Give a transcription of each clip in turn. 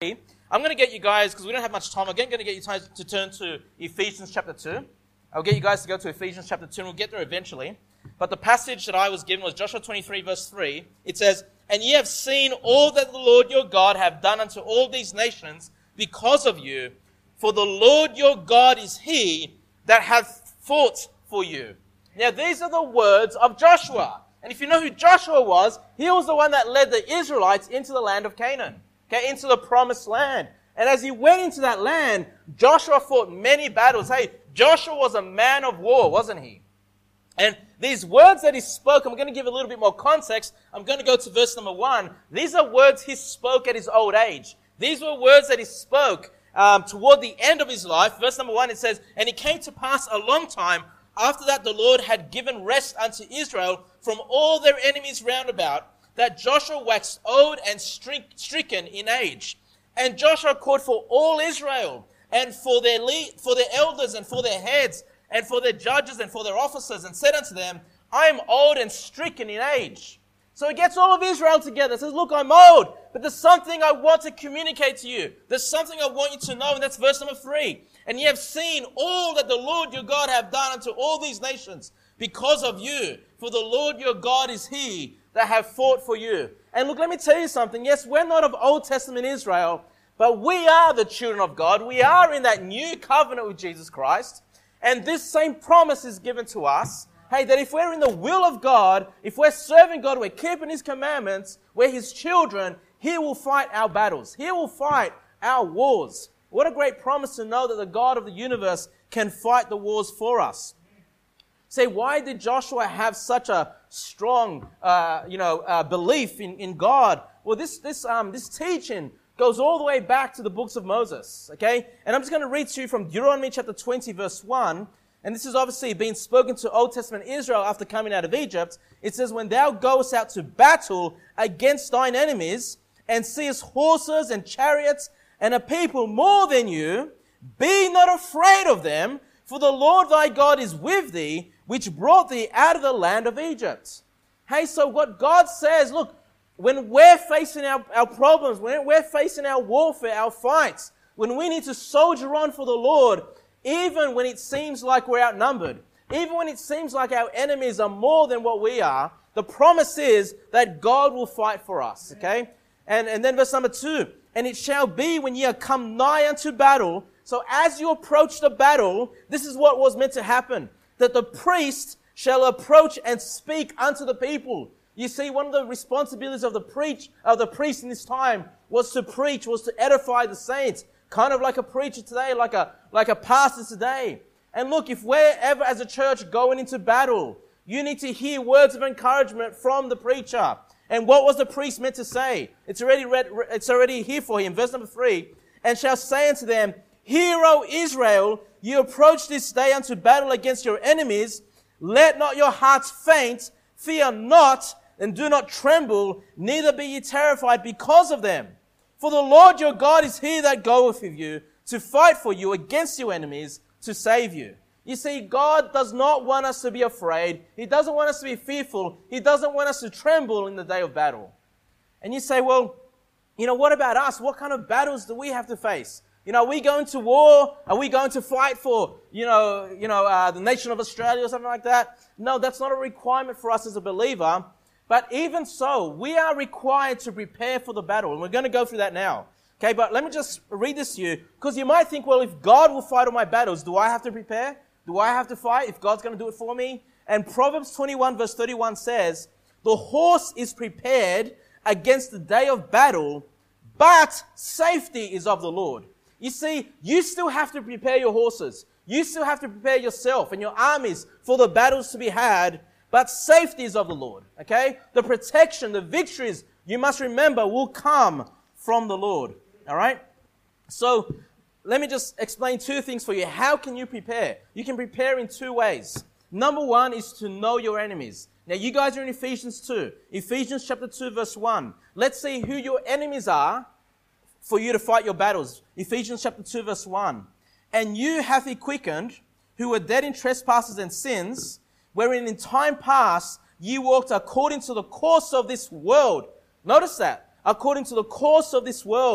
I'm going to get you guys, because we don't have much time, I'm going to get you to turn to Ephesians chapter 2. I'll get you guys to go to Ephesians chapter 2, and we'll get there eventually. But the passage that I was given was Joshua 23, verse 3. It says, "And ye have seen all that the Lord your God hath done unto all these nations because of you. For the Lord your God is he that hath fought for you." Now, these are the words of Joshua. And if you know who Joshua was, he was the one that led the Israelites into the land of Canaan. Okay, into the promised land. And as he went into that land, Joshua fought many battles. Hey, Joshua was a man of war, wasn't he? And these words that he spoke, I'm going to give a little bit more context. I'm going to go to verse number 1. These are words he spoke at his old age. These were words that he spoke toward the end of his life. Verse number 1, it says, "And it came to pass a long time after that the Lord had given rest unto Israel from all their enemies round about, that Joshua waxed old and stricken in age. And Joshua called for all Israel, and for their elders, and for their heads, and for their judges, and for their officers, and said unto them, I am old and stricken in age." So he gets all of Israel together and says, look, I'm old, but there's something I want to communicate to you. There's something I want you to know, and that's verse number 3. "And ye have seen all that the Lord your God hath done unto all these nations because of you. For the Lord your God is he that have fought for you." And look, let me tell you something. Yes, we're not of Old Testament Israel, but we are the children of God. We are in that new covenant with Jesus Christ. And this same promise is given to us. Hey, that if we're in the will of God, if we're serving God, we're keeping his commandments, we're his children, he will fight our battles. He will fight our wars. What a great promise to know that the God of the universe can fight the wars for us. Say, why did Joshua have such a strong, belief in God? Well, this teaching goes all the way back to the books of Moses, okay? And I'm just going to read to you from Deuteronomy chapter 20, verse 1. And this is obviously being spoken to Old Testament Israel after coming out of Egypt. It says, "When thou goest out to battle against thine enemies, and seest horses and chariots and a people more than you, be not afraid of them, for the Lord thy God is with thee, which brought thee out of the land of Egypt." Hey, so what God says, look, when we're facing our problems, when we're facing our warfare, our fights, when we need to soldier on for the Lord, even when it seems like we're outnumbered, even when it seems like our enemies are more than what we are, the promise is that God will fight for us, okay? And then verse number 2, "And it shall be when ye are come nigh unto battle," so as you approach the battle, this is what was meant to happen, "that the priest shall approach and speak unto the people." You see, one of the responsibilities of the priest in this time was to preach, was to edify the saints, kind of like a preacher today, like a pastor today. And look, if we're ever as a church going into battle, you need to hear words of encouragement from the preacher. And what was the priest meant to say? It's already here for him. Verse number 3, "And shall say unto them, Hear, O Israel, ye approach this day unto battle against your enemies. Let not your hearts faint, fear not, and do not tremble, neither be ye terrified because of them. For the Lord your God is he that goeth with you to fight for you against your enemies, to save you." You see, God does not want us to be afraid. He doesn't want us to be fearful. He doesn't want us to tremble in the day of battle. And you say, well, what about us? What kind of battles do we have to face? Are we going to war? Are we going to fight for, the nation of Australia or something like that? No, that's not a requirement for us as a believer. But even so, we are required to prepare for the battle. And we're going to go through that now. Okay, but let me just read this to you. Because you might think, well, if God will fight all my battles, do I have to prepare? Do I have to fight if God's going to do it for me? And Proverbs 21 verse 31 says, "The horse is prepared against the day of battle, but safety is of the Lord." You see, you still have to prepare your horses. You still have to prepare yourself and your armies for the battles to be had, but safety is of the Lord, okay? The protection, the victories, you must remember, will come from the Lord, all right? So, let me just explain two things for you. How can you prepare? You can prepare in two ways. Number one is to know your enemies. Now, you guys are in Ephesians 2. Ephesians chapter 2, verse 1. Let's see who your enemies are for you to fight your battles. Ephesians chapter 2, verse 1. "And you hath he quickened, who were dead in trespasses and sins, wherein in time past ye walked according to the course of this world." Notice that. According to the course of this world,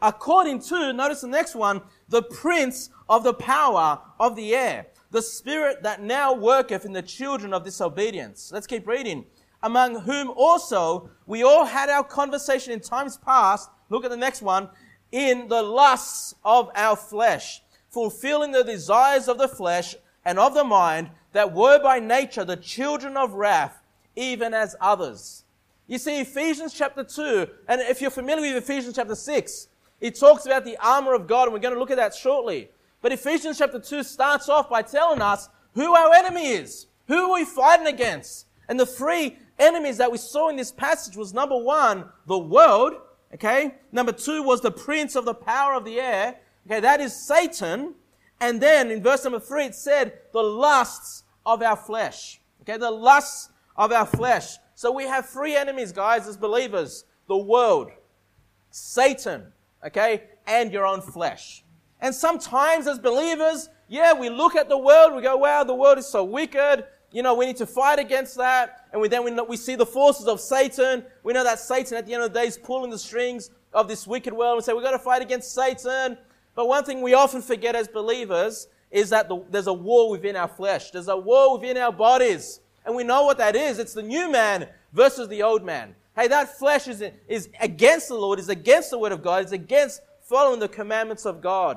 according to, notice the next one, the prince of the power of the air, the spirit that now worketh in the children of disobedience. Let's keep reading. Among whom also we all had our conversation in times past, look at the next one, in the lusts of our flesh, fulfilling the desires of the flesh and of the mind, that were by nature the children of wrath, even as others. You see, Ephesians chapter 2, and if you're familiar with Ephesians chapter 6, it talks about the armor of God, and we're going to look at that shortly. But Ephesians chapter 2 starts off by telling us who our enemy is. Who are we fighting against? And the three enemies that we saw in this passage was, number one, the world. Okay. Number two was the prince of the power of the air. Okay. That is Satan. And then in verse number 3, it said the lusts of our flesh. Okay. The lusts of our flesh. So we have three enemies, guys, as believers. The world, Satan, okay, and your own flesh. And sometimes as believers, we look at the world, we go, wow, the world is so wicked. We need to fight against that. And we see the forces of Satan. We know that Satan at the end of the day is pulling the strings of this wicked world. We say, we've got to fight against Satan. But one thing we often forget as believers is that there's a war within our flesh. There's a war within our bodies. And we know what that is. It's the new man versus the old man. Hey, that flesh is against the Lord, is against the word of God, is against following the commandments of God.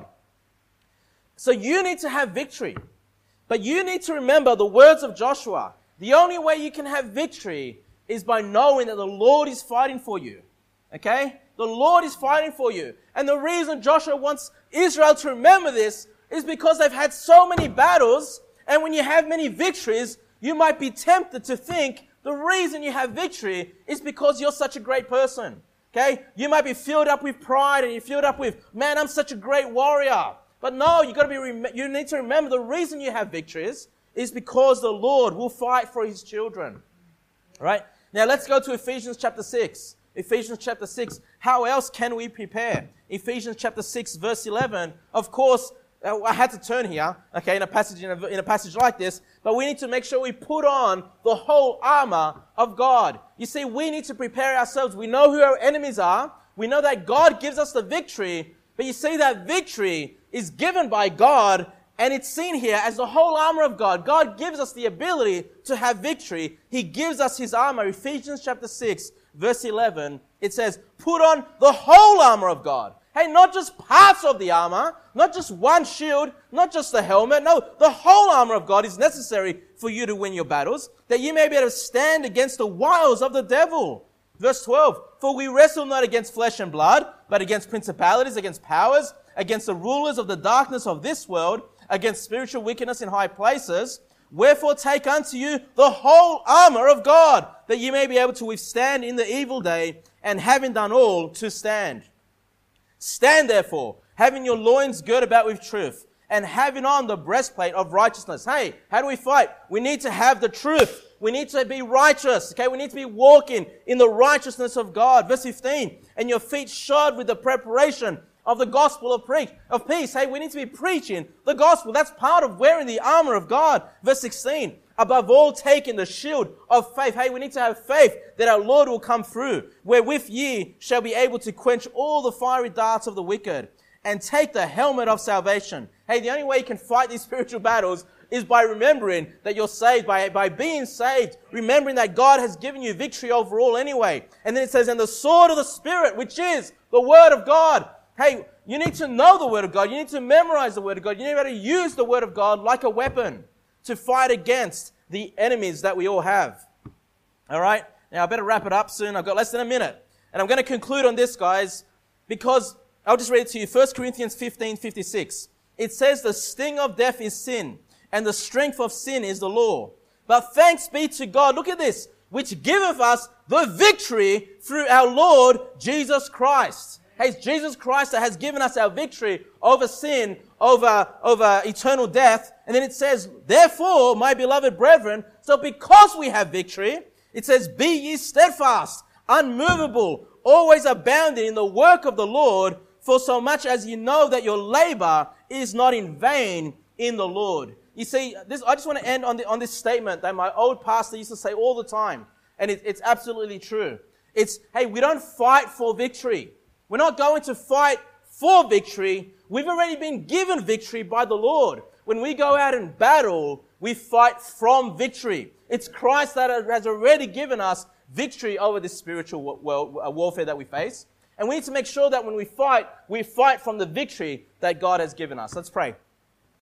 So you need to have victory. But you need to remember the words of Joshua. The only way you can have victory is by knowing that the Lord is fighting for you. Okay? The Lord is fighting for you. And the reason Joshua wants Israel to remember this is because they've had so many battles, and when you have many victories, you might be tempted to think the reason you have victory is because you're such a great person. Okay? You might be filled up with pride and you're filled up with, man, I'm such a great warrior. But no, you need to remember the reason you have victories is because the Lord will fight for His children. All right? Now let's go to Ephesians chapter 6. Ephesians chapter 6. How else can we prepare? Ephesians chapter 6 verse 11. Of course, I had to turn here, okay, in a passage like this, but we need to make sure we put on the whole armor of God. You see, we need to prepare ourselves. We know who our enemies are. We know that God gives us the victory, but you see that victory is given by God, and it's seen here as the whole armor of God. God gives us the ability to have victory. He gives us His armor. Ephesians chapter 6, verse 11, it says, put on the whole armor of God. Hey, not just parts of the armor, not just one shield, not just the helmet. No, the whole armor of God is necessary for you to win your battles, that you may be able to stand against the wiles of the devil. Verse 12, for we wrestle not against flesh and blood, but against principalities, against powers, against the rulers of the darkness of this world, against spiritual wickedness in high places. Wherefore take unto you the whole armor of God, that you may be able to withstand in the evil day, and having done all, to stand. Stand therefore, having your loins girt about with truth, and having on the breastplate of righteousness. Hey, how do we fight? We need to have the truth. We need to be righteous. Okay, we need to be walking in the righteousness of God. Verse 15, and your feet shod with the preparation of the gospel of peace. Hey, we need to be preaching the gospel. That's part of wearing the armor of God. Verse 16, above all taking the shield of faith. Hey, we need to have faith that our Lord will come through, wherewith ye shall be able to quench all the fiery darts of the wicked, and take the helmet of salvation. Hey, the only way you can fight these spiritual battles is by remembering that you're saved, by being saved, remembering that God has given you victory over all anyway. And then it says, and the sword of the Spirit, which is the Word of God. Hey, you need to know the Word of God. You need to memorize the Word of God. You need to be able to use the Word of God like a weapon to fight against the enemies that we all have. All right? Now, I better wrap it up soon. I've got less than a minute. And I'm going to conclude on this, guys, because I'll just read it to you. 1 Corinthians 15:56. It says, the sting of death is sin, and the strength of sin is the law. But thanks be to God, look at this, which giveth us the victory through our Lord Jesus Christ. Hey, it's Jesus Christ that has given us our victory over sin, over eternal death. And then it says, therefore, my beloved brethren, so because we have victory, it says, be ye steadfast, unmovable, always abounding in the work of the Lord, for so much as you know that your labor is not in vain in the Lord. You see, I just want to end on this statement that my old pastor used to say all the time. And it's absolutely true. It's, hey, we don't fight for victory. We're not going to fight for victory. We've already been given victory by the Lord. When we go out in battle, we fight from victory. It's Christ that has already given us victory over this spiritual warfare that we face. And we need to make sure that when we fight from the victory that God has given us. Let's pray.